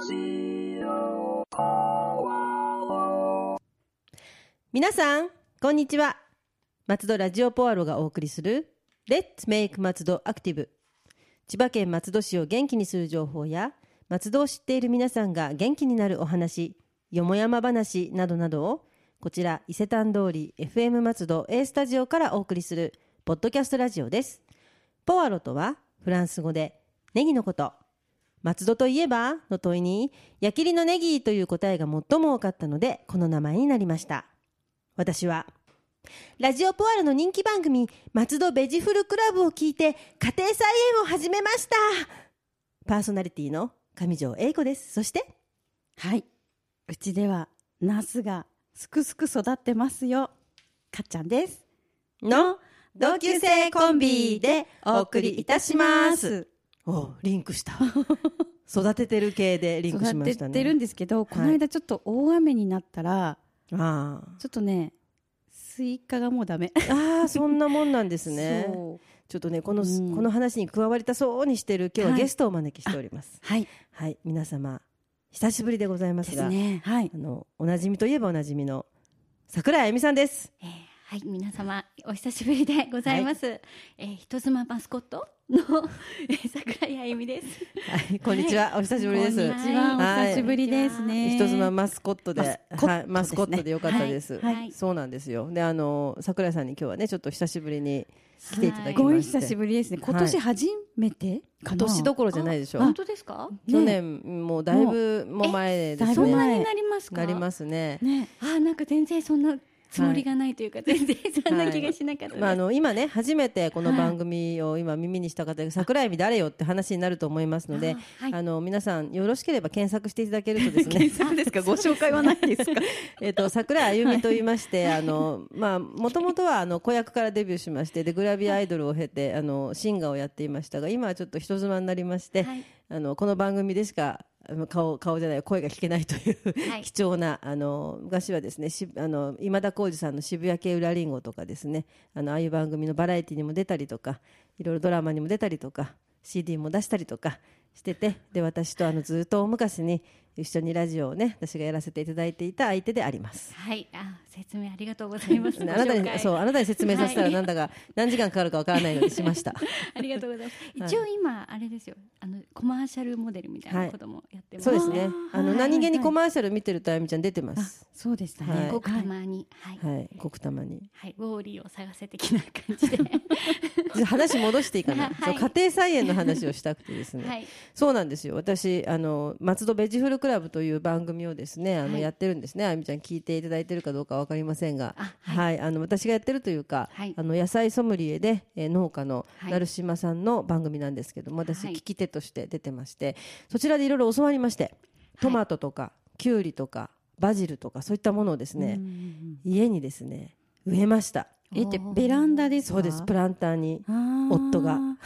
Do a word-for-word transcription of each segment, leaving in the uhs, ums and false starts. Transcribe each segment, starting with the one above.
皆さんこんにちは。松戸ラジオポアロがお送りする Let's Make 松戸アクティブ。千葉県松戸市を元気にする情報や松戸を知っている皆さんが元気になるお話、よもやま話などなどをこちら伊勢丹通り エフエム 松戸 A スタジオからお送りするポッドキャストラジオです。ポアロとはフランス語でネギのこと。松戸といえばの問いに矢切のネギという答えが最も多かったのでこの名前になりました。私はラジオポアロの人気番組松戸ベジフルクラブを聞いて家庭菜園を始めました。パーソナリティの上条英子です。そしてはい、うちではナスがすくすく育ってますよ、かっちゃんですの同級生コンビでお送りいたします。お、リンクした育ててる系でリンクしましたね。 育ててるんですけど、はい、この間ちょっと大雨になったらあちょっとねスイカがもうダメああ、そんなもんなんですねちょっとねこの、うん、この話に加わりたそうにしている今日はゲストをお招きしております。 はい、 はい、皆様久しぶりでございますがですね、はい、 あのおなじみといえばおなじみの桜井あゆみさんです。 えー、はい、皆様お久しぶりでございます、はい。えー、人妻マスコットの桜井あゆみです。 はい、こんにちは、はい、お久しぶりです。 こんにちは、はい、お久しぶりですね。 人妻マスコットで、マスコットですね、はい、マスコットでよかったです。 はいはい、 そうなんですよ。で、あの桜井さんに今日はねちょっと久しぶりに来ていただきまして、 すごい久しぶりですね。今年初めて、はい、 今年どころじゃないでしょう。 本当ですか？ 去年もうだいぶも前ですね。 そんなになりますか？ なりますね。 ね、あ、なんか全然そんなつもりがないというか、はい、全然そんな気がしなかったです。 はい、まあ、あの今ね初めてこの番組を今耳にした方が桜井美誰よって話になると思いますので、あ、はい、あの皆さんよろしければ検索していただけるとですね検索ですか？ご紹介はないですか？ えっと桜井あゆみと言いまして、はい、あのまあもともとはあの子役からデビューしまして、でグラビアアイドルを経てあのシンガーをやっていましたが、今はちょっと人妻になりまして、はい、あのこの番組でしか顔, 顔じゃない声が聞けないという、はい、貴重なあの昔はですねしあの今田耕司さんの渋谷系裏リンゴとかですね、あのああいう番組のバラエティにも出たりとか、いろいろドラマにも出たりとか シーディー も出したりとかしてて、で私とあのずっと大昔に一緒にラジオをね私がやらせていただいていた相手であります。 はい、あ、説明ありがとうございます。 あなたにそうあなたに説明させたらなんだか何時間かかるかわからないのでしましたありがとうございます。一応今あれですよ、あのコマーシャルモデルみたいなこともやってます、 はい、そうですね。あの何気にコマーシャル見てるとあゆみちゃん出てます。 そうでしたね、 はい、ごくたまに、はいはい、ごくたまに、 はい、ウォーリーを探せ的な感じでじゃ話戻していいかな、 はい、 そう家庭菜園の話をしたくてですね、はい、そうなんですよ。私あの松戸ベジフルクラブという番組をですねあの、はい、やってるんですね。あゆみちゃん聞いていただいてるかどうかわかりませんが、はいはい、あの私がやってるというか、はい、あの野菜ソムリエで、えー、農家の成島さんの番組なんですけども、はい、私聞き手として出てまして、そちらでいろいろ教わりまして、トマトとか、はい、キュウリとかバジルとかそういったものをですね家にですね植えました。 えってベランダですか？ そうです、プランターに夫がなん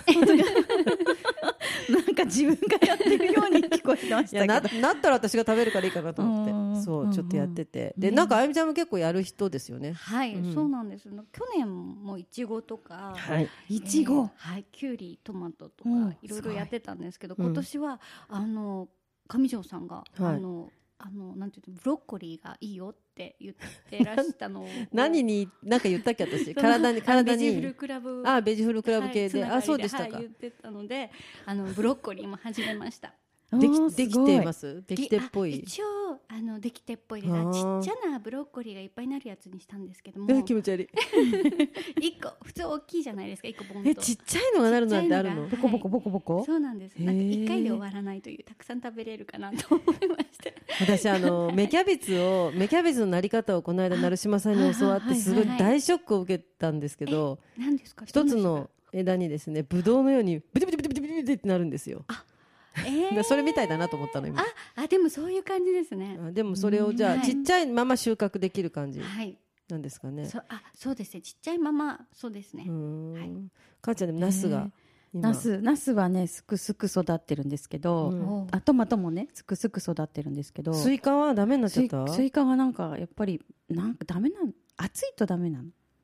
か自分がやってるように聞こえましたけど、いやな, なったら私が食べるからいいかなと思ってそうちょっとやってて、でなんかあゆみちゃんも結構やる人ですよね。 はい、うん、そうなんです。去年もいちごとか、 はい、 いちご、はい、きゅうりトマトとかいろいろやってたんですけど、今年はあの上条さんが、はい、あのあのなんていうのブロッコリーがいいよって言ってらしたのを何に何か言ったっけ私体に体にベジフルクラブあベジフルクラブ系で、はい、あそうでしたか、 はい、言ってたのであのブロッコリーも始めましたできできています。できてっぽい。 一応あのできてっぽいです。ちっちゃなブロッコリーがいっぱいになるやつにしたんですけども、 え気持ち悪い一個普通大きいじゃないですか。一個ボンとえちっちゃいのがなるなんてあるの？ ボコボコボコボコ。 そうなんです。なんか一回で終わらないという、たくさん食べれるかなと思いまして私あの芽キャベツを芽キャベツのなり方をこの間成島さんに教わってすごい大ショックを受けたんですけど、 何ですか？ 一つの枝にですねブドウのようにブチブチブチブチブチってなるんですよ。あえー、それみたいだなと思ったの今。 ああでもそういう感じですね。 でもそれをじゃあ、はい、ちっちゃいまま収穫できる感じなんですかね。 そあそうですね、ちっちゃいままそうですね。うん、 はい、母ちゃんでもナスがナスナスはねすくすく育ってるんですけど、うん、あトマトもねすくすく育ってるんですけど、 スイカはダメになっちゃった？ スイカはなんかやっぱりなんかダメなの、暑いとダメなの。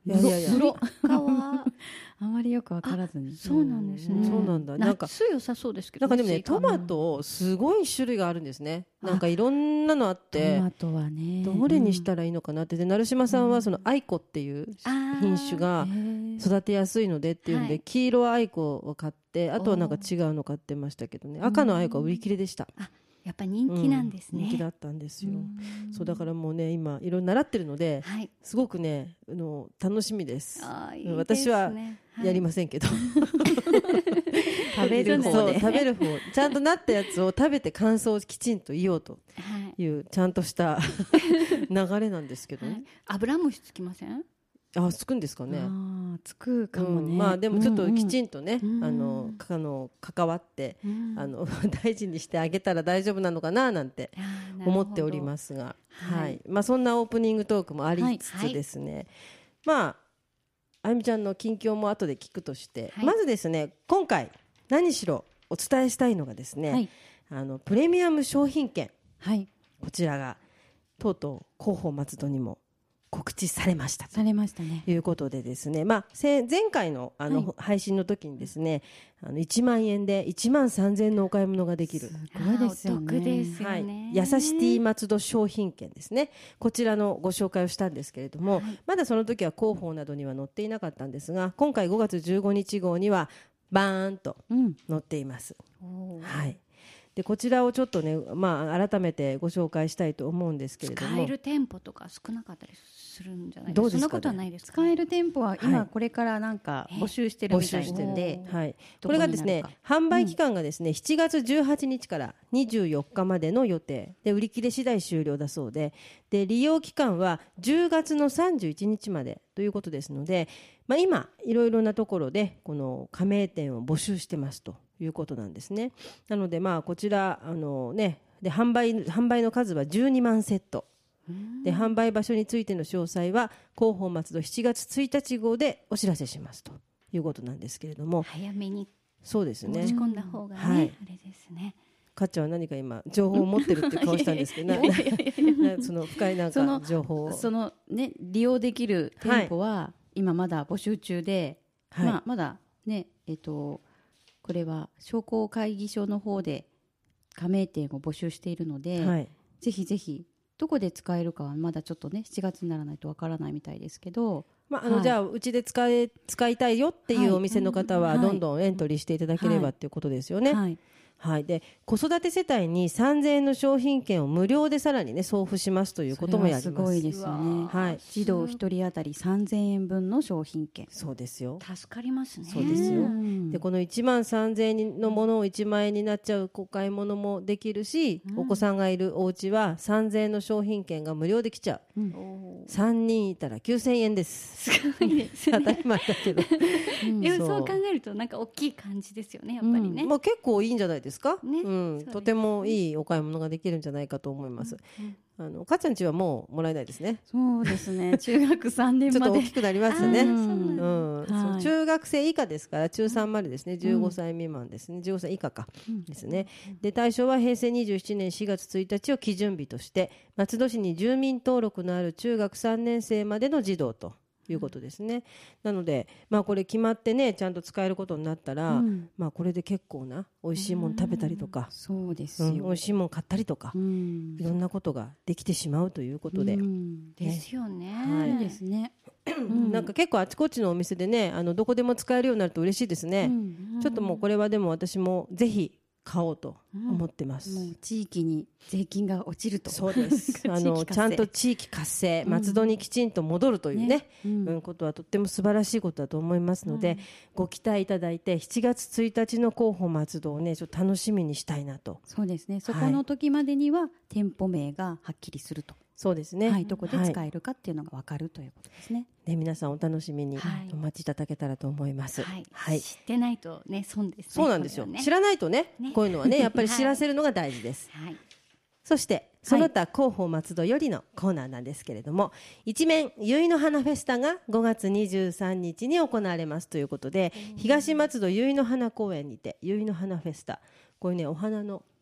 いやいやいやブロッカはあまりよくわからずに。 そうなんですね。 そうなんだ。なんか夏良さそうですけど、 なんかでもね、 スイカトマトすごい種類があるんですね。なんかいろんなのあってトマトはね、 どれにしたらいいのかなって。で成島さんはそのアイコっていう品種が育てやすいのでっていうんで、 はい黄色アイコを買って、あとはなんか違うの買ってましたけどね、赤のアイコは売り切れでした。 あ、やっぱ人気なんですね。 うん、人気だったんですよ。そうだからもうね、今いろいろ習ってるので、 はい、 すごくね、あの楽しみです。 あーいいですね。 私はやりませんけど、 食べる方そうで食べる方、ちゃんとなったやつを食べて感想をきちんと言おうとはいいうちゃんとした流れなんですけど、 はねい、油虫つきません？ あ、つくんですかね。 あーつくかもね、 うん、まあでもちょっときちんんとね、 うんあのかあの関わって、 うんあの大事にしてあげたら大丈夫なのかななんてあー思っておりますが、 はいはい、まあそんなオープニングトークもありつつですね、まああゆみちゃんの近況も後で聞くとして、 はい、 まずですね、今回何しろお伝えしたいのがですね、 はい、 あのプレミアム商品券、 はい、 こちらがとうとう広報松戸にも告知されましたとされましたね。 いうことでですね、まあ、せ前回の、あの、 はい配信の時にですね、あのいちまんえんでいちまんさんぜんえんのお買い物ができる、 すごいですよね。 あーお得ですよはいね。、 やさしティ松戸商品券ですね、こちらのご紹介をしたんですけれども、 はいまだその時は広報などには載っていなかったんですが、今回ごがつじゅうごにち号にはバーンとうん、 載っています。 おーはいでこちらをちょっとね、まあ、改めてご紹介したいと思うんですけれども、 使える店舗とか少なかったりするんじゃないですか。 どうですかね。 そんなことはないですか、 使える店舗ははい今これからなんか募集してるみたい募集してるなんで、 はい、 どここれがですねになるか、 販売期間がですね、しちがつじゅうはちにちからにじゅうよっかまでの予定で、売り切れ次第終了だそうで、で利用期間はじゅうがつのさんじゅういちにちまでということですので、まあ、今いろいろなところでこの加盟店を募集してますということなんですね。なのでまあこちらあのね、で販売販売の数はじゅうにまんセットで、販売場所についての詳細は広報松戸しちがつついたち号でお知らせしますということなんですけれども、 早めにそうですね、 持ち込んだ方がね、 はいあれですね。 かっちゃんは何か今情報を持ってるって顔したんですけど、なななその深いなんそのか情報を、 そのね利用できる店舗は今まだ募集中で、 はいまあまだねえっとこれは商工会議所の方で加盟店を募集しているので、 はい、 ぜひぜひどこで使えるかはまだちょっとねしちがつにならないとわからないみたいですけど、 まああのはいじゃあうちで使え使いたいよっていうお店の方ははいどんどんエントリーしていただければはいっていうことですよね。 はい、 はい、で子育て世帯にさんぜんえんの商品券を無料でさらにね送付しますということもやります。 それはすごいですようわねー。 はい、 児童一人当たりさんぜんえん分の商品券。 そうですよ。 助かりますね。 そうですようんでこのいちまんさんぜんえんのものをいちまんえんになっちゃうお買い物もできるし、お子さんがいるお家はさんぜんえんの商品券が無料できちゃう。 おーさんにんいたらきゅうせんえんです。 すごいです当ね。 たり前だけど、そうでもそう考えるとなんか大きい感じですよね、やっぱりね。 まあ、結構いいんじゃないですか、 ねうん、 そうですねとてもいいお買い物ができるんじゃないかと思います。あのかっちゃんちはもうもらえないですね。 そうですね。中学さんねんまでちょっと大きくなりましたね。 あーうんそうなんだうんはいそう中学生以下ですから中さんまでですね、じゅうごさい未満ですね、じゅうごさい以下かですね。で対象はへいせいにじゅうななねんしがつついたちを基準日として松戸市に住民登録のある中学さんねんせいまでの児童ということですね。なので、まあ、これ決まってねちゃんと使えることになったら、 うんまあ、これで結構な美味しいもの食べたりとか、 そうですよ。 うん、美味しいもの買ったりとか、 うんいろんなことができてしまうということで、 うんですよね。 はいいいですね。 なんか結構あちこちのお店でねあのどこでも使えるようになると嬉しいですね。 うんちょっともうこれはでも私もぜひ買おうと思ってます。 もう地域に税金が落ちると。 そうですあの地域活性ちゃんと地域活性、松戸にきちんと戻るというね、 ねうんうんことはとっても素晴らしいことだと思いますので、ご期待いただいてしちがつついたちの広報松戸をねちょっと楽しみにしたいなと。 そうですね。そこの時までには店舗名がはっきりすると。 そうですね、 はい、どこで使はいえるかっていうのが分かるということですね。 ね、皆さんお楽しみにはいお待ちいただけたらと思います。 はいはい知ってないとね損ですね。 そうなんですよ、 これはね知らないとねねこういうのはねやっぱり知らせるのが大事です。 はい。 そしてその他広報松戸よりのコーナーなんですけれども、一面結いの花フェスタがごがつにじゅうさんにちに行われますということで、東松戸結いの花公園にて結いの花フェスタ、こういうねお花の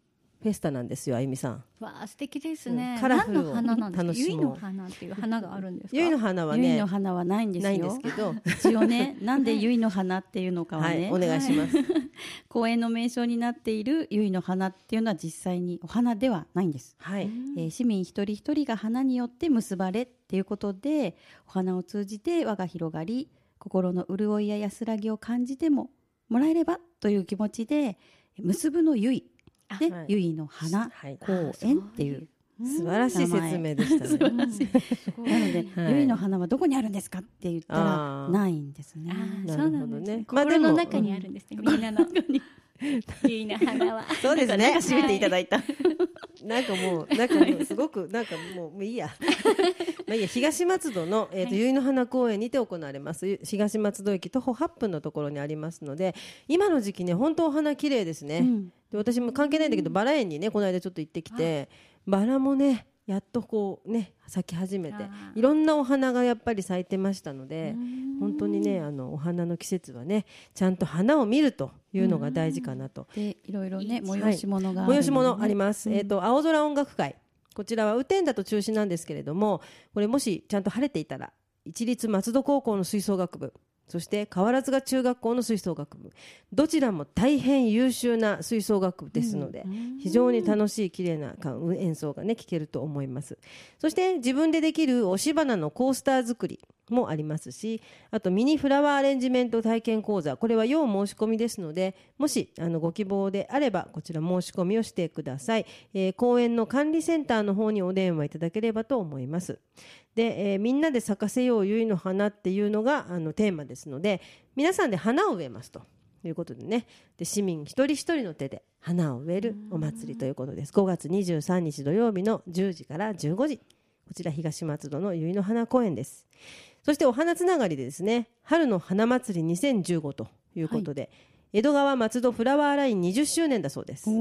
フェスタなんですよ、あゆみさん。 わあ素敵ですね、 うん、カラフルを何の花なんですか？ 楽しもう。 ゆいの花っていう花があるんですか？ ゆいの花はね、 ゆいの花はないんですよ。 ないんですけど一応ね、なんでゆいの花っていうのかはね、 はい、お願いします。 公園の名称になっているゆいの花っていうのは実際にお花ではないんです、 はい、 えー、市民一人一人が花によって結ばれっていうことで、お花を通じて輪が広がり、心の潤いや安らぎを感じてももらえればという気持ちで、結ぶのゆいで、 はい、 ゆいの花、はい、公園っていう素晴らしい説明でしたね。 素晴らしいなので、はい、ゆいの花はどこにあるんですかって言ったらないんですね。 あそうなんですね。 まあ、 心の中にあるんですね、みんなのゆいの花は。 そうですね。 締めていただいた。 なんかもうなんかもうすごくなんかもうもういいや。まあいいや、東松戸のえっ、ー、と、はい、ゆいの花公園にて行われます。東松戸駅徒歩はっぷんのところにありますので、今の時期ね本当お花綺麗ですね。うん、で私も関係ないんだけど、バラ園にねこの間ちょっと行ってきて、バラもねやっとこうね咲き始めて、いろんなお花がやっぱり咲いてましたので、本当にねあのお花の季節はねちゃんと花を見るというのが大事かなと。 でいろいろね催し物がある、 はい、催し物あります、うん、えーと、青空音楽会、こちらは雨天だと中止なんですけれども、これもしちゃんと晴れていたら一律松戸高校の吹奏楽部、そして河原塚中学校の吹奏楽部、どちらも大変優秀な吹奏楽部ですので、うん、非常に楽しい綺麗な演奏がね聴けると思います。そして自分でできる押し花のコースター作りもありますし、あとミニフラワーアレンジメント体験講座、これは要申し込みですので、もしあのご希望であればこちら申し込みをしてください。えー、公園の管理センターの方にお電話いただければと思います。で、えー、みんなで咲かせようゆいの花っていうのがあのテーマですので、皆さんで花を植えますということでね、で市民一人一人の手で花を植えるお祭りということです。ごがつにじゅうさんにち土曜日のじゅうじからじゅうごじ、こちら東松戸のゆいの花公園です。そしてお花つながりでですね、春の花祭りにせんじゅうごということで、はい、江戸川松戸フラワーラインにじゅっしゅうねんだそうです。うん、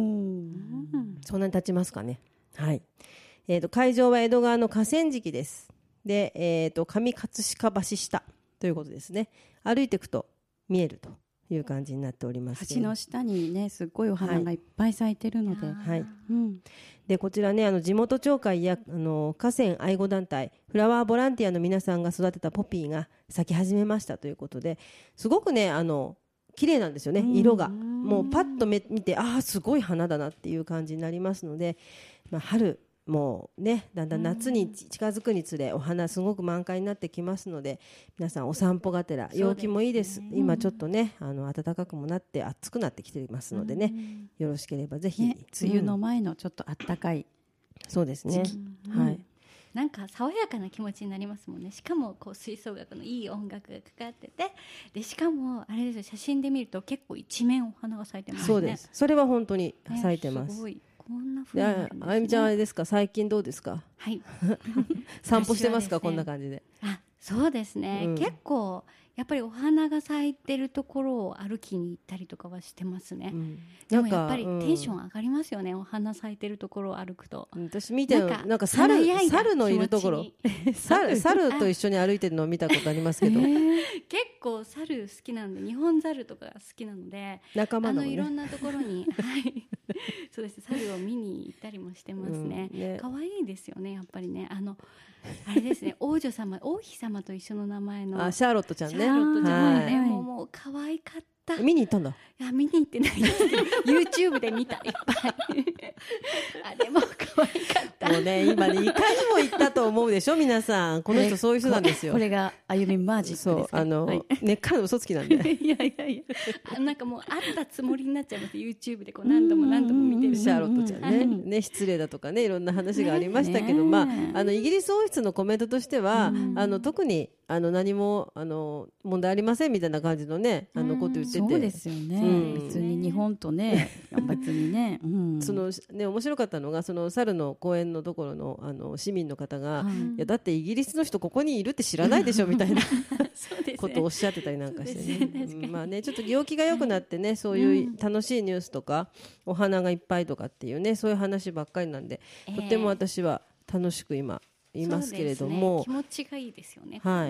そんなに経ちますかね。はい、えーと、会場は江戸川の河川敷です。で、えーと、上葛飾橋下ということですね。歩いていくと見えるという感じになっております。 橋の下にねすっごいお花がいっぱい咲いてるので、はいはい、 うん、でこちらねあの地元町会やあの河川愛護団体フラワーボランティアの皆さんが育てたポピーが咲き始めましたということで、すごくねあの綺麗なんですよね、色がもうパッと見て、ああすごい花だなっていう感じになりますので、まあ、春もうねだんだん夏に近づくにつれお花すごく満開になってきますので、皆さんお散歩がてら陽気もいいです、ね、今ちょっとねあの暖かくもなって暑くなってきていますのでね、よろしければぜひ、ね、 梅雨の前のちょっと暖かい、 そうですね、はい、 なんか爽やかな気持ちになりますもんね。しかもこう吹奏楽のいい音楽がかかってて、でしかもあれですよ、写真で見ると結構一面お花が咲いてますね。 そうです、それは本当に咲いてます、ね、 すごいこんな風になるんですね。 あゆみちゃんあれですか、最近どうですか？ はい散歩してますか？ ね、 こんな感じで。 あ、そうですね、うん、結構やっぱりお花が咲いてるところを歩きに行ったりとかはしてますね、うん、でもやっぱりテンション上がりますよね、うん、お花咲いてるところを歩くと。 私見てるなんか猿猿のいるところ猿, 猿と一緒に歩いてるのを見たことありますけど、えー、 結構猿好きなんで、日本猿とか好きなので仲間だもんね、 あのいろんなところに、はい、そうです、猿を見に行ったりもしてますね。可愛、うんね、いいですよねやっぱりね。あのあれですね、王女様王妃様と一緒の名前のあシャーロットちゃんね、 シャーロットちゃんはね、はい、もうもう可愛かった。 見に行ったんだ。 いや見に行ってないですけどYouTube で見た、いっぱいあれも可愛かった。 もうね今ねいかにも行ったと思うでしょ皆さん、この人そういう人なんですよ。 これがあゆみマジックですか。 そうあの、はい、根っからの嘘つきなんでいやいやいやなんかもうあったつもりになっちゃいます YouTube でこう何度も何度も見てるシャーロットちゃんね、ね失礼だとかねいろんな話がありましたけど、まあ、あのイギリス王室のコメントとしてはあの特にあの何もあの問題ありませんみたいな感じのねあのこと言ってて、 そうですよね、うん、別に日本とね別にね、うん、 そのね面白かったのがその猿の公園のところ の, あの市民の方が、うん、いやだってイギリスの人ここにいるって知らないでしょみたいなことをおっしゃってたりなんかしてね、ねうん、まあねちょっと陽気が良くなってね、そういう楽しいニュースとか、うん、お花がいっぱいとかっていうねそういう話ばっかりなんで、えー、とても私は楽しく今いますけれども、 ね、気持ちがいいですよね。 はい、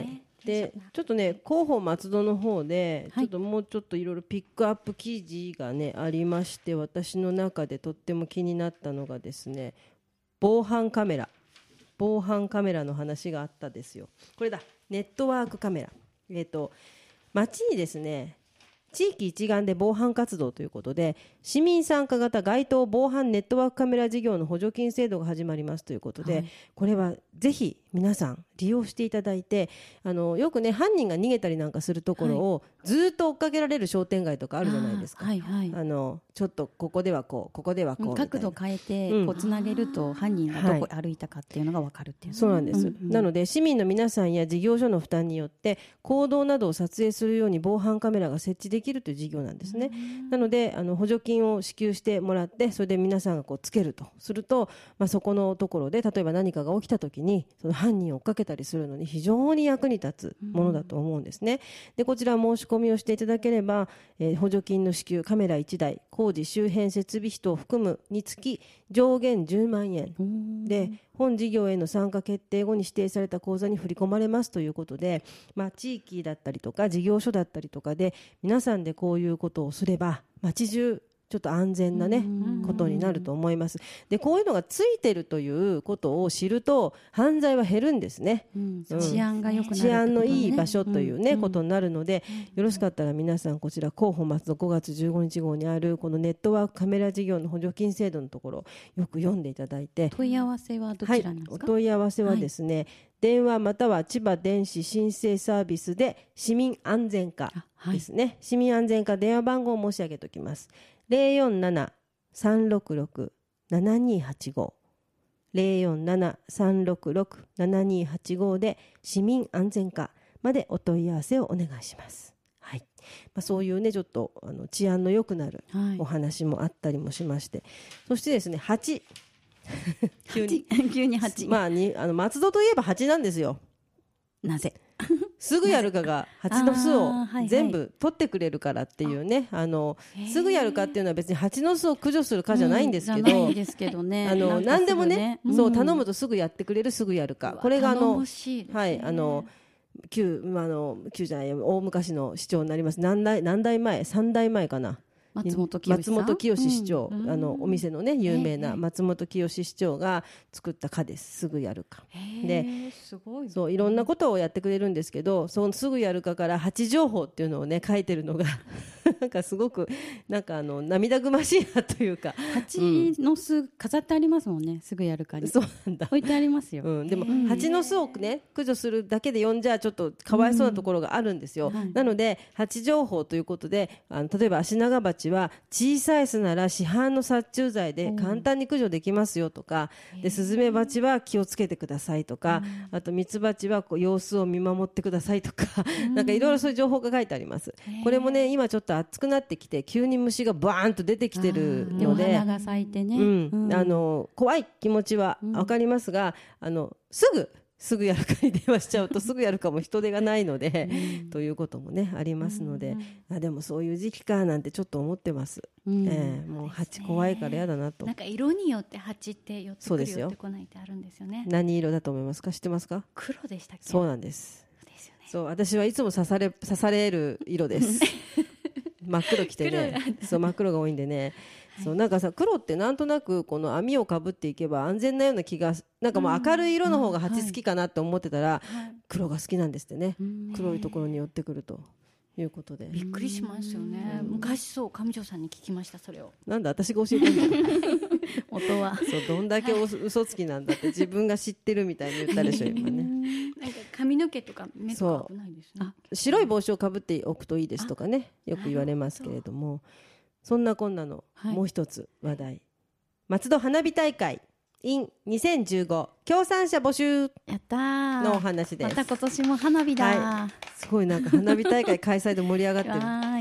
でちょっとね広報松戸の方で、 はい、 ちょっともうちょっといろいろピックアップ記事がねありまして、私の中でとっても気になったのがですね、防犯カメラ防犯カメラの話があったですよ。これだ、ネットワークカメラ、えーと町にですね地域一丸で防犯活動ということで、市民参加型街頭防犯ネットワークカメラ事業の補助金制度が始まりますということで、はい、これはぜひ皆さん利用していただいて、あのよくね犯人が逃げたりなんかするところを、はい、ずっと追っかけられる商店街とかあるじゃないですか。あ、はいはい、あのちょっとここではこうここではこうみたいな角度変えて、うん、こうつなげると犯人がどこ歩いたかっていうのが分かるっていう、 はい、そうなんです、うんうん、なので市民の皆さんや事業所の負担によって行動などを撮影するように防犯カメラが設置できるという事業なんですね。なのであの補助金を支給してもらって、それで皆さんがこうつけるとすると、まあ、そこのところで例えば何かが起きた時にその犯人を追っかけたりするのに非常に役に立つものだと思うんですね。でこちら申し込みをしていただければ、えー、補助金の支給、カメラいちだい、工事周辺設備費等を含むにつき上限じゅうまんえんで、本事業への参加決定後に指定された口座に振り込まれますということで、まあ、地域だったりとか事業所だったりとかで皆さんでこういうことをすれば街中ちょっと安全な、ね、ことになると思います。でこういうのがついてるということを知ると犯罪は減るんですね、うんうん、 治安が良くなるってことね、 治安のいい場所という、ねうん、 ことになるので、よろしかったら皆さんこちら広報松戸ごがつじゅうごにち号にあるこのネットワークカメラ事業の補助金制度のところよく読んでいただいて、 問い合わせはどちらなんですか？ はい、お問い合わせはですね、はい、電話または千葉電子申請サービスで市民安全課ですね、はい、市民安全課電話番号を申し上げておきます。 ゼロよんなな さんろくろく ななにはちご ゼロよんなな さんろくろく ななにはちご で市民安全課までお問い合わせをお願いします。はい、まあ、そういうねちょっとあの治安の良くなるお話もあったりもしまして、はい、そしてですねはち急に急にはち、 まあ、にあの松戸といえばはちなんですよ。 なぜすぐやるかが蜂の巣を全部取ってくれるからっていうね、あのすぐやるかっていうのは別に蜂の巣を駆除するかじゃないんですけど、 うん、ですけどね、 あの何でもね、 うん、 そう頼むとすぐやってくれるすぐやるか、これがあの、 ね、 はいあの旧あの旧じゃない大昔の市長になります。何代何代前さんだいまえかな、 松本清松本清市長、 うん、 あのお店のね有名な松本清市長が作った課です。すぐやるかですごい、そういろんなことをやってくれるんですけど、そのすぐやるかから蜂情報っていうのをね書いてるのがなんかすごくなんかあの涙ぐましいなというか、 蜂の巣飾ってありますもんね、すぐやるかに。 そうなんだ、 置いてありますよ、 うん、でも蜂の巣をね駆除するだけで呼んじゃちょっとかわいそうなところがあるんですよ、うんはい、なので蜂情報ということで、あの例えばアシナガバチは小さい巣なら市販の殺虫剤で簡単に駆除できますよとか、でスズメバチは気をつけてくださいとか、あとミツバチはこう様子を見守ってくださいとかなんかいろいろそういう情報が書いてあります。これもね今ちょっと暑くなってきて急に虫がバーンと出てきてるので、 花が咲いてね、 うんうん、あの怖い気持ちは分かりますが、あのすぐすぐやるかに電話しちゃうとすぐやるかも人手がないので、うん、ということもねありますので、うん、あでもそういう時期かなんてちょっと思ってます、うんえー、もう蜂怖いからやだなと。 なんか色によって蜂って寄ってくる寄ってこないってあるんですよね。 何色だと思いますか？知ってますか？ 黒でしたっけ？ そうなんです。ですよね、そう私はいつも刺され刺される色です真っ黒着てねそう真っ黒が多いんでね、はい、そうなんかさ黒ってなんとなくこの網をかぶっていけば安全なような気が、なんかもう明るい色の方が蜂好きかなって思ってたら、うんはい、黒が好きなんですってね、黒いところに寄ってくるということでびっくりしますよね。昔そう上条さんに聞きました。それをなんだ私が教えてるの元はそうどんだけお、はい、嘘つきなんだって自分が知ってるみたいに言ったでしょ今ねなんか髪の毛とか目とか危ないですね。 白い帽子をかぶっておくといいですとかねよく言われますけれども、そんなこんなの、はい、もう一つ話題、松戸花火大会 in にせんじゅうご 協賛者募集やったのお話です。 また今年も花火だ、 はい、すごいなんか花火大会開催で盛り上がってるはい、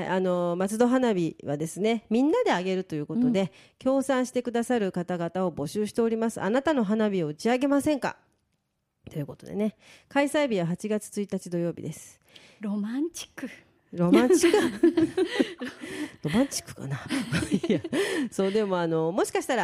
あの松戸花火はですねみんなであげるということで、うん、協賛してくださる方々を募集しております。あなたの花火を打ち上げませんかということでね、開催日ははちがつついたち土曜日です。 ロマンチックロマンチックロマンチックかないやそうでもあのもしかしたら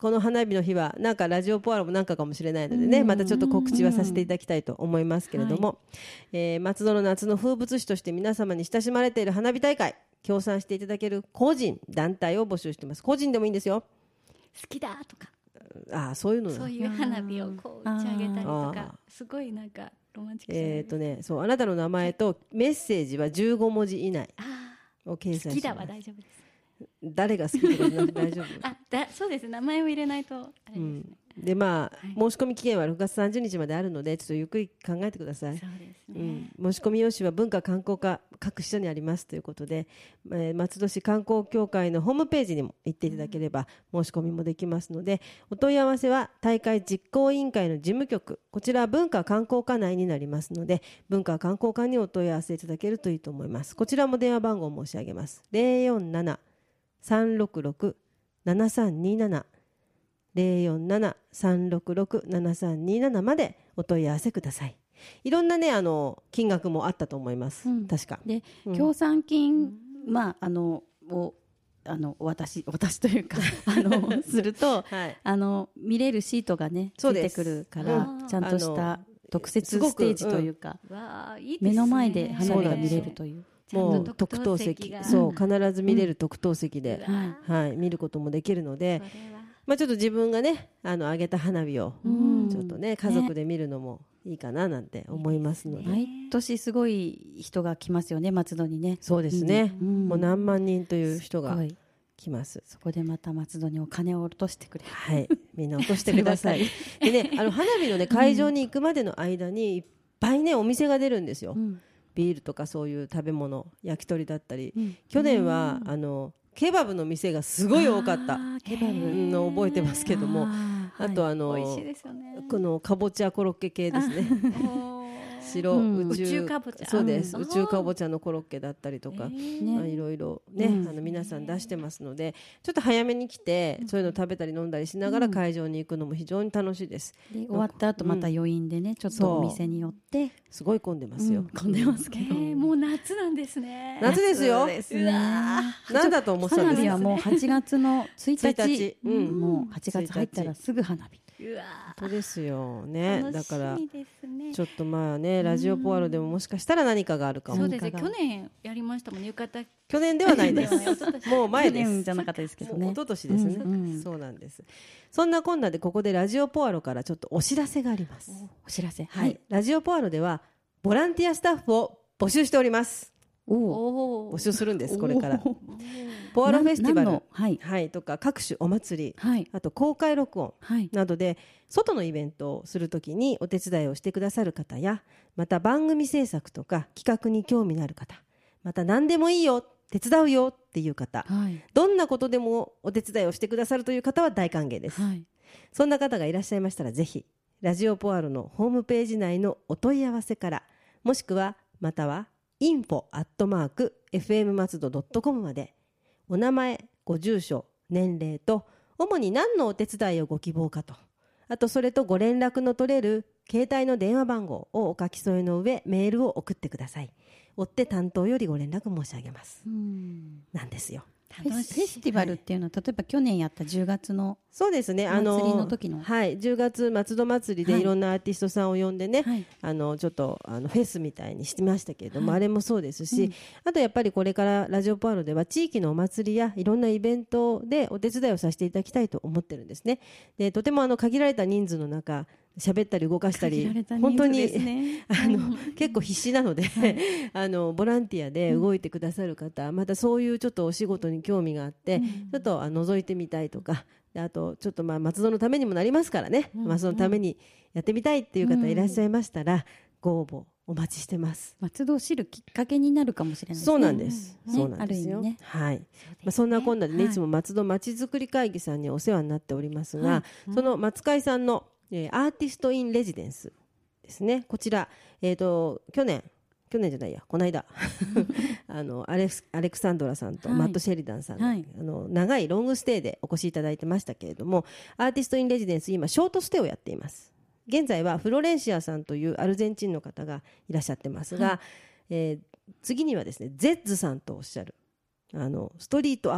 この花火の日はなんかラジオポアロもなんかかもしれないのでね、またちょっと告知はさせていただきたいと思いますけれども、えー、松戸の夏の風物詩として皆様に親しまれている花火大会、協賛していただける個人団体を募集しています。個人でもいいんですよ。 好きだとか、 ああ、そういうのそういう花火をこう打ち上げたりとか、すごいなんかロマンチックじゃないですか。 えーとね、そう、あなたの名前とメッセージはじゅうごもじ以内を掲載します。 好きだは大丈夫です。 誰が好きとか大丈夫あだそうです、名前を入れないとあれですね、 うん、でまあ、 はい、 申し込み期限はろくがつさんじゅうにちまであるので、ちょっとゆっくり考えてください。 そうですね、 うん、申し込み用紙は文化観光課各支所にありますということで、えー、松戸市観光協会のホームページにも行っていただければ申し込みもできますので、お問い合わせは大会実行委員会の事務局、こちらは文化観光課内になりますので、文化観光課にお問い合わせいただけるといいと思います。こちらも電話番号を申し上げます。ゼロよんなな さんろくろく ななさんになな ゼロよんなな さんろくろく ななさんになな までお問い合わせください。いろんなね、あの金額もあったと思います、うん、確かで、うん、協賛金、まあ、あのをあの私私というかあのすると、はい、あの見れるシートがね出てくるから、うん、ちゃんとした特設ステージというか、うん、いい目の前で花火が見れるという。 もう特等席、そう必ず見れる特等席で、うんはい、見ることもできるので、まあ、ちょっと自分がねあの上げた花火をちょっとね家族で見るのもいいかななんて思いますので、 毎年すごい人が来ますよね、松戸にね。 そうですね、うん、もう何万人という人が来ます。 そこでまた松戸にお金を落としてくれる、 はい、みんな落としてくださいでね、あの花火の、ね、会場に行くまでの間にいっぱいねお店が出るんですよ、うん、ビールとかそういう食べ物、焼き鳥だったり、うん、去年は、うん、あのケバブの店がすごい多かったケバブの覚えてますけども、 あ, あとあの、はい、美味しいですよね、このかぼちゃコロッケ系ですね白、うん、宇宙、宇宙かぼちゃ、そうです、宇宙かぼちゃのコロッケだったりとか、まあ、いろいろね、うん、あの皆さん出してますので、ちょっと早めに来て、うん、そういうの食べたり飲んだりしながら会場に行くのも非常に楽しいです、 うん、で終わった後また余韻でね、うん、ちょっとお店に寄ってすごい混んでますよ、うん、 混んでますけど、えー、もう夏なんですね。 夏ですよ。 ですね、 なんだと思ってたんですか。 花火はもうはちがつのついたち、 ついたち、うん、 もうはちがつ入ったらすぐ花火。 うわ本当ですよね。だからですね、 ちょっとまあね、ラジオポアロでももしかしたら何かがあるかも。 そうですね、去年やりましたもんね、浴衣。 去年ではないですもう前です。 去年じゃなかったですけどね、 一昨年ですね、うんうん、そうなんです。そんなこんなでここでラジオポアロからちょっとお知らせがあります。 お知らせ、 はい、はい、ラジオポアロではボランティアスタッフを募集しております。 お募集するんです、これからポアロフェスティバル、はいはい、とか各種お祭り、はい、あと公開録音などで外のイベントをするときにお手伝いをしてくださる方や、また番組制作とか企画に興味のある方、また何でもいいよ手伝うよっていう方、はい、どんなことでもお手伝いをしてくださるという方は大歓迎です、はい、そんな方がいらっしゃいましたら、ぜひラジオポアロのホームページ内のお問い合わせから、もしくはまたはインフォ アットマーク エフエム 松戸 ドットコム まで、お名前、ご住所、年齢と主に何のお手伝いをご希望かと、あとそれとご連絡の取れる携帯の電話番号をお書き添えの上メールを送ってください。追って担当よりご連絡申し上げます。うんなんですよ。 フェスティバルっていうのは、例えば去年やったじゅうがつのそうですね、あの祭りの時の、 はい、じゅうがつ松戸祭りでいろんなアーティストさんを呼んでね、はい、あのちょっとあのフェスみたいにしてましたけれども、はい、あれもそうですし、うん、あとやっぱりこれからラジオポアロでは地域のお祭りやいろんなイベントでお手伝いをさせていただきたいと思ってるんですね。でとてもあの限られた人数の中喋ったり動かしたり、ね、本当にあの結構必死なので、はい、あのボランティアで動いてくださる方、うん、またそういうちょっとお仕事に興味があって、うん、ちょっとあ覗いてみたいとか、あとちょっとまあ松戸のためにもなりますからね、うん、松戸のためにやってみたいっていう方いらっしゃいましたら、うん、ご応募お待ちしてます。 松戸を知るきっかけになるかもしれないですね。 そうなんです、うん、そうなんですよ、ね、はい、まあ、そんなこんなでね、はい、いつも松戸まちづくり会議さんにお世話になっておりますが、はい、その松会さんのえー、アーティストインレジデンスですね。こちら、えーと、去年去年じゃないやこの間あのアレスアレクサンドラさんとマット・シェリダンさん、はい、あの長いロングステイでお越しいただいてましたけれども、アーティストインレジデンス今ショートステイをやっています。現在はフロレンシアさんというアルゼンチンの方がいらっしゃってますが、はい、えー、次にはですねゼッズさんとおっしゃるあのストリートアート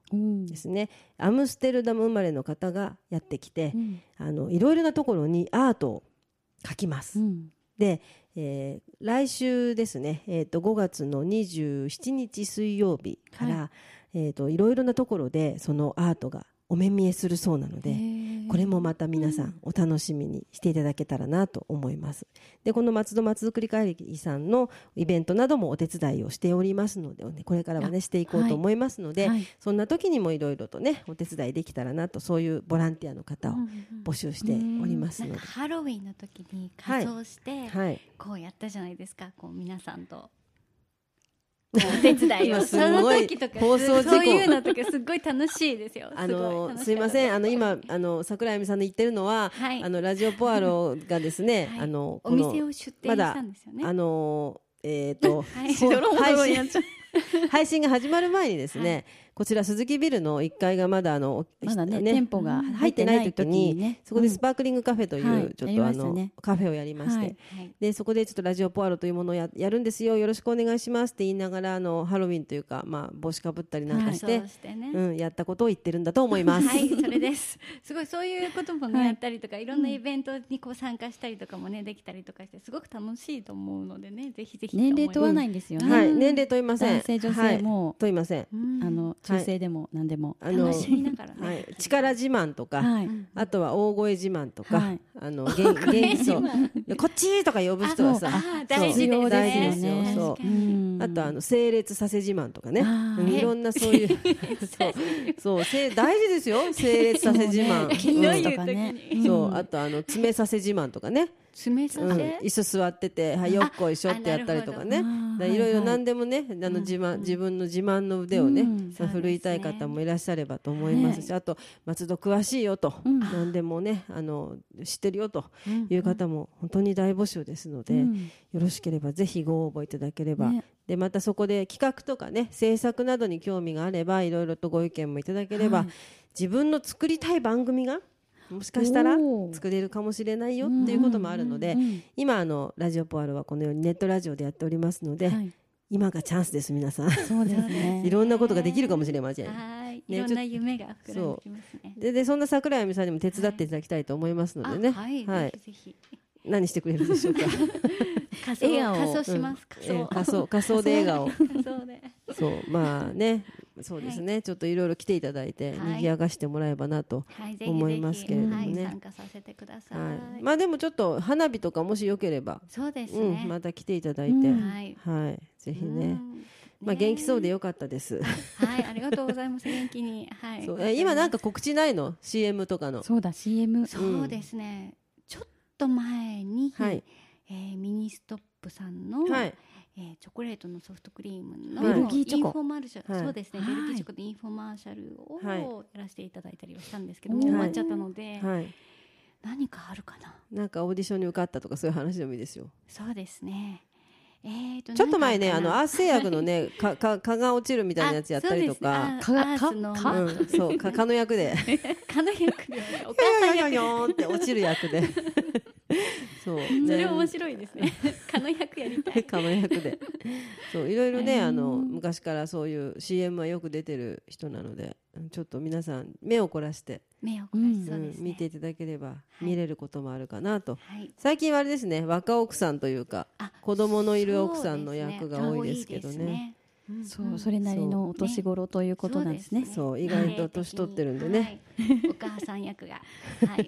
ですね、うん、アムステルダム生まれの方がやってきて、うん、あのいろいろなところにアートを描きます、うん、で、えー、来週ですね、えー、とごがつのにじゅうしちにち水曜日から、はい、えー、といろいろなところでそのアートがお目見えするそうなので、これもまた皆さんお楽しみにしていただけたらなと思います。で、この松戸まちづくり会議さんのイベントなどもお手伝いをしておりますので、ね、これからはねしていこうと思いますので、はい、そんな時にもいろいろとねお手伝いできたらなと、そういうボランティアの方を募集しておりますので、 なんかハロウィンの時に仮装して、はい、こうやったじゃないですか、こう皆さんとお手伝いをその時とか放送事故そういうのとかすごい楽しいですよ。 あのすいません、あの今あの桜井美さんの言ってるのは、はい、あのラジオポアロがですね、はい、あのお店を出店したんですよね。 まだあのえっ、ー、と、 はい、配信配信が始まる前にですね、はい、こちら鈴木ビルのいっかいがまだあのまだね、ね店舗が入ってない時に、ね、そこでスパークリングカフェという、うん、ちょっとあの、ね、カフェをやりまして、はい、でそこでちょっとラジオポアロというものを や, やるんですよ、よろしくお願いしますって言いながら、あのハロウィンというか、まあ、帽子かぶったりなんかして、はいしてね、うん、やったことを言ってるんだと思います。 はい、それです。すごいそういうこともね、はい、やったりとかいろんなイベントにこう参加したりとかもねできたりとかしてすごく楽しいと思うのでね、ぜひぜひ年齢問わないんですよね、 うん、はい、年齢問いません。 男性女性も、 はい、問いません。 あの中性でも、はい、何でもあの楽しみながらね、 はい、力自慢とか、はい、あとは大声自慢とか、はい、あの元気そうこっちとか呼ぶ人はさ大事ですね。 大事ですよ。そう、うん、あとあの整列させ自慢とかね、うん、いろんなそういうそうそう大事ですよ、整列させ自慢、 うん、とかね、 そう、あとあの詰めさせ自慢とかね、 詰めさせ、うん、 椅子座ってて、はい、よっこいしょってやったりとかね、いろいろ何でもね、あの自慢、うん、自分の自慢の腕をね、うん、振るいたい方もいらっしゃればと思いますし、あと松戸詳しいよと、うん、何でもねあの知ってるよという方も本当に大募集ですので、うん、よろしければぜひご応募いただければ、ね、でまたそこで企画とかね制作などに興味があればいろいろとご意見もいただければ、はい、自分の作りたい番組がもしかしたら作れるかもしれないよっていうこともあるので、うんうんうん、今あのラジオポアロはこのようにネットラジオでやっておりますので、はい、今がチャンスです。皆さんそうですねいろんなことができるかもしれません。 はい、いろんな夢が膨らんできますね。 ででそんな桜井美さんにも手伝っていただきたいと思いますのでね、 はいはい、ぜひぜひ何してくれるでしょうか仮装仮装します、 うん、仮装仮装で笑顔仮装でそうまあねそうですね、はい、ちょっといろいろ来ていただいて、はい、賑やかしてもらえばなと思いますけれどもね、はい、ぜひぜひ、はい、参加させてください、 はい、まあでもちょっと花火とかもしよければそうですね、 うん、また来ていただいて、うん、はい、はい、ぜひね、ね、まあ、元気そうでよかったですはい、ありがとうございます。元気に、はい、 そうえ今なんか告知ないの シーエム とかの。 そうだ シーエムそうですね、ちょっと前に、はい、えー、ミニストップさんの、はい、えー、チョコレートのソフトクリームの、 はい、ベルギーチョコインフォマーシャル、はい、そうですね、ベルギーチョコでインフォマーシャルをやらせていただいたりはしたんですけども、はい、終わっちゃったので、はい、何かあるかな、 なんかオーディションに受かったとかそういう話でもいいですよ。 そうですね、えー、とちょっと前ね、あのアース製薬のねかか蚊が落ちるみたいなやつやったりとか、 蚊が蚊の蚊、うん、そう蚊の役で蚊の役でお母さん役でーって落ちる役でそう、ね、 それ面白いですね蚊の役やりたい蚊の役でそういろいろね、あの昔からそういう シーエム はよく出てる人なので、ちょっと皆さん目を凝らして目を凝らしてそうですね、 うん、見ていただければ見れることもあるかなと、はい、最近はあれですね、若奥さんというか子供のいる奥さんの役が多いですけどね、 そう、それなりのお年頃ということなんですね。 そう、そう、意外と年取ってるんでね、 はい、お母さん役が、はい、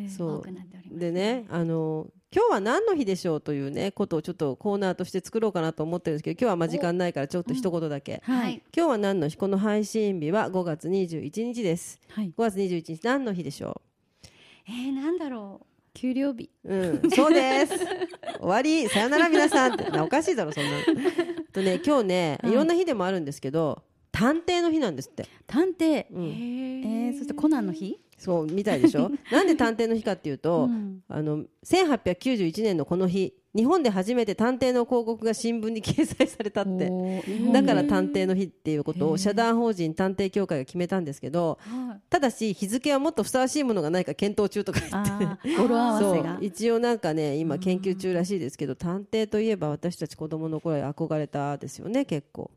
そう多くなっております、ね、 でね、あの今日は何の日でしょうというねことをちょっとコーナーとして作ろうかなと思ってるんですけど、今日はまあ時間ないからちょっと一言だけ、うん、はい、今日は何の日、この配信日はごがつにじゅういちにちです、はい、ごがつにじゅういちにち何の日でしょう。 えー、なんだろう、 給料日、 うん、そうです終わり、さよなら皆さんってなおかしいだろそんなとね、今日ね、いろんな日でもあるんですけど、探偵の日なんですって。 探偵、 うん、 えー、そしてコナンの日、 そうみたいでしょなんで探偵の日かっていうと、うん、あのせんはっぴゃくきゅうじゅういちねんのこの日、日本で初めて探偵の広告が新聞に掲載されたって、だから探偵の日っていうことを社団法人探偵協会が決めたんですけど、ただし日付はもっとふさわしいものがないか検討中とか言って語呂合わせが一応なんかね今研究中らしいですけど、探偵といえば私たち子供の頃は憧れたですよね結構。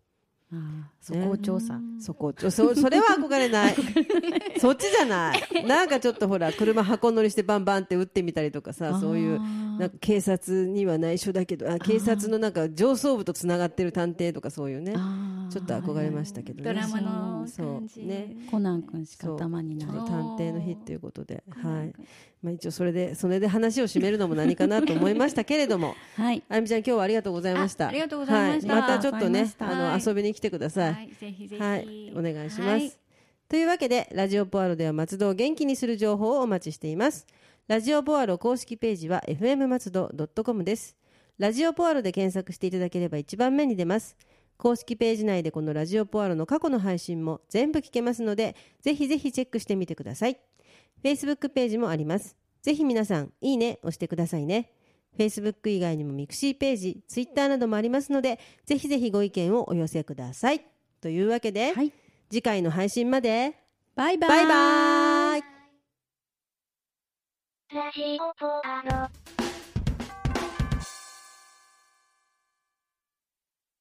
あ素行調査、 うんそこそそれは憧れないそっちじゃないなんかちょっとほら車箱乗りしてバンバンって撃ってみたりとかさ、そういうなんか警察には内緒だけどあ警察のなんか上層部とつながってる探偵とかそういうねちょっと憧れましたけどね、 ドラマのそう感じねコナン君しか頭にない。 そう探偵の日ということで、 コナンはい君まあ、一応それでそれで話を締めるのも何かなと思いましたけれどもはい、 あゆみちゃん今日はありがとうございました。 あありがとうございましたはい、またちょっとねありがとうございましたあの、 はい遊びに来てください。 はい、ぜひぜひ、 はい、お願いします、 はいというわけでラジオポアロでは松戸を元気にする情報をお待ちしています。ラジオポアロ公式ページは エフエム 松戸 ドットコム です。ラジオポアロで検索していただければ一番目に出ます。公式ページ内でこのラジオポアロの過去の配信も全部聞けますので、ぜひぜひチェックしてみてください。 Facebook ページもあります。ぜひ皆さんいいね押してくださいね。 Facebook 以外にもミクシーページ、Twitter などもありますので、ぜひぜひご意見をお寄せください。というわけで、 はい、 次回の配信までバイバイ。 バイバイ。 ラジオポアロ。